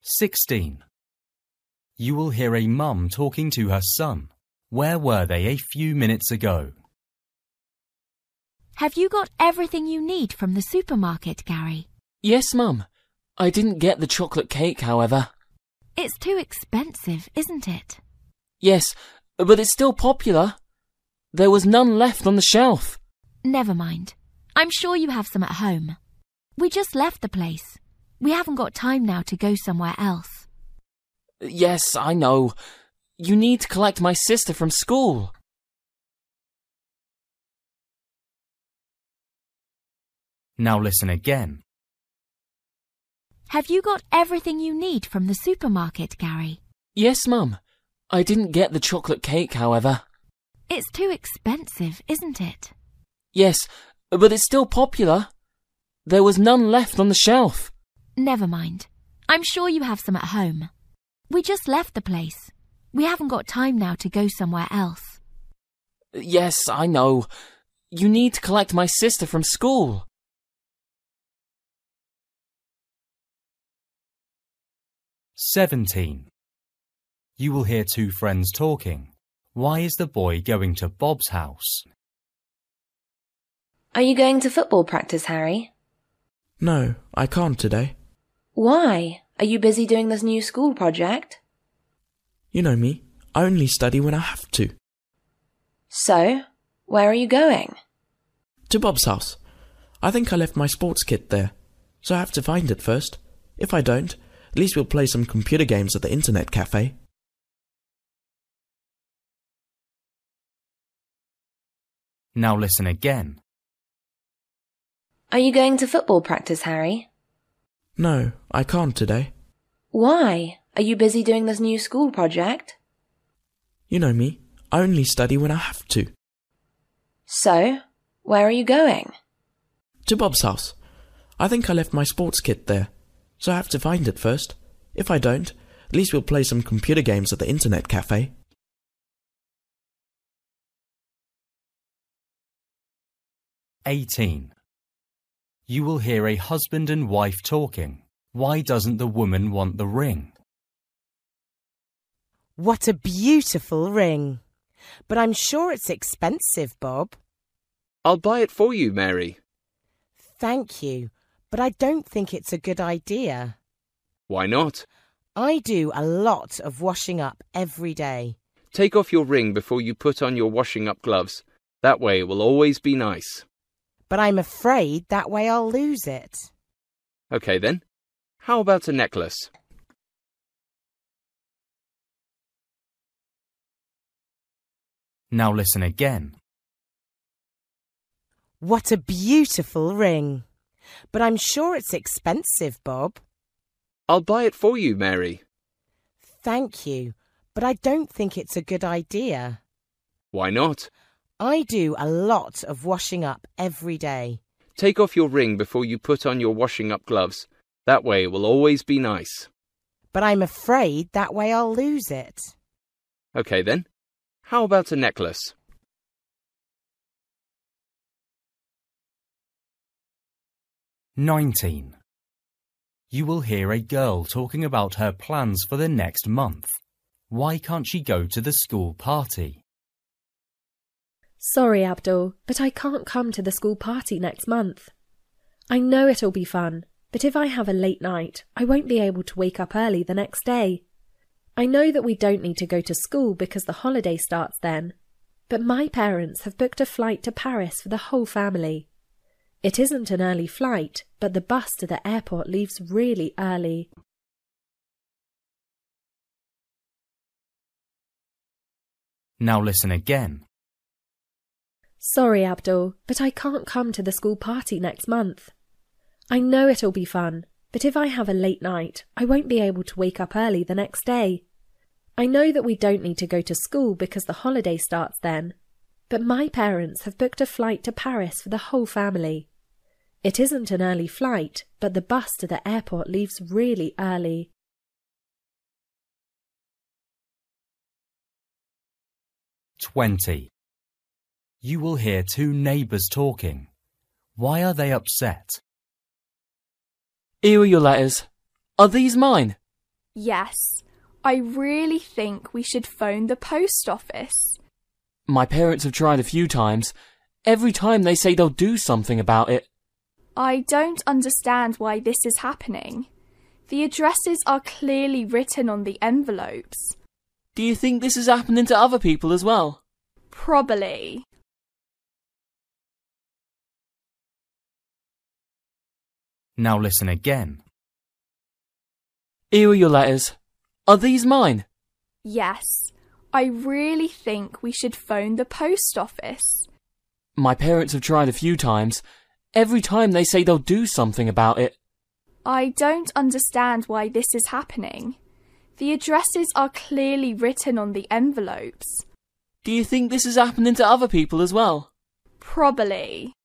16. You will hear a mum talking to her son. Where were they a few minutes ago? Have you got everything you need from the supermarket, Gary? Yes, Mum. I didn't get the chocolate cake, however. It's too expensive, isn't it? Yes, but it's still popular. There was none left on the shelf. Never mind. I'm sure you have some at home. We just left the place. We haven't got time now to go somewhere else. Yes, I know. You need to collect my sister from school. Now listen again. Have you got everything you need from the supermarket, Gary? Yes, Mum. I didn't get the chocolate cake, however. It's too expensive, isn't it? Yes, but it's still popular. There was none left on the shelf. Never mind. I'm sure you have some at home. We just left the place. We haven't got time now to go somewhere else. Yes, I know. You need to collect my sister from school. "17. You will hear two friends talking. Why is the boy going to Bob's house? Are you going to football practice, Harry? No, I can't today. Why? Are you busy doing this new school project? You know me, I only study when I have to. So, where are you going? To Bob's house. I think I left my sports kit there, so I have to find it first. If I don't, at least we'll play some computer games at the internet cafe. Now listen again. Are you going to football practice, Harry? No, I can't today. Why? Are you busy doing this new school project? You know me, I only study when I have to. So, where are you going? To Bob's house. I think I left my sports kit there, so I have to find it first. If I don't, at least we'll play some computer games at the internet cafe. "18. You will hear a husband and wife talking. Why doesn't the woman want the ring? What a beautiful ring. But I'm sure it's expensive, Bob. I'll buy it for you, Mary. Thank you, but I don't think it's a good idea. Why not? I do a lot of washing up every day. Take off your ring before you put on your washing up gloves. That way it will always be nice. But I'm afraid that way I'll lose it. Okay then. How about a necklace? Now listen again. What a beautiful ring. But I'm sure it's expensive, Bob. I'll buy it for you, Mary. Thank you, but I don't think it's a good idea. Why not? I do a lot of washing up every day. Take off your ring before you put on your washing up gloves. That way it will always be nice. But I'm afraid that way I'll lose it. Okay then. How about a necklace? "19. You will hear a girl talking about her plans for the next month. Why can't she go to the school party? Sorry, Abdul, but I can't come to the school party next month. I know it'll be fun, but if I have a late night, I won't be able to wake up early the next day. I know that we don't need to go to school because the holiday starts then, but my parents have booked a flight to Paris for the whole family. It isn't an early flight, but the bus to the airport leaves really early. Now listen again. Sorry, Abdul, but I can't come to the school party next month. I know it'll be fun, but if I have a late night, I won't be able to wake up early the next day. I know that we don't need to go to school because the holiday starts then, but my parents have booked a flight to Paris for the whole family. It isn't an early flight, but the bus to the airport leaves really early. "20. You will hear two neighbours talking. Why are they upset? Here are your letters. Are these mine? Yes, I really think we should phone the post office. My parents have tried a few times. Every time they say they'll do something about it. I don't understand why this is happening. The addresses are clearly written on the envelopes. Do you think this is happening to other people as well? Probably. Now listen again. Here are your letters. Are these mine? Yes, I really think we should phone the post office. My parents have tried a few times. Every time they say they'll do something about it. I don't understand why this is happening. The addresses are clearly written on the envelopes. Do you think this is happening to other people as well? Probably.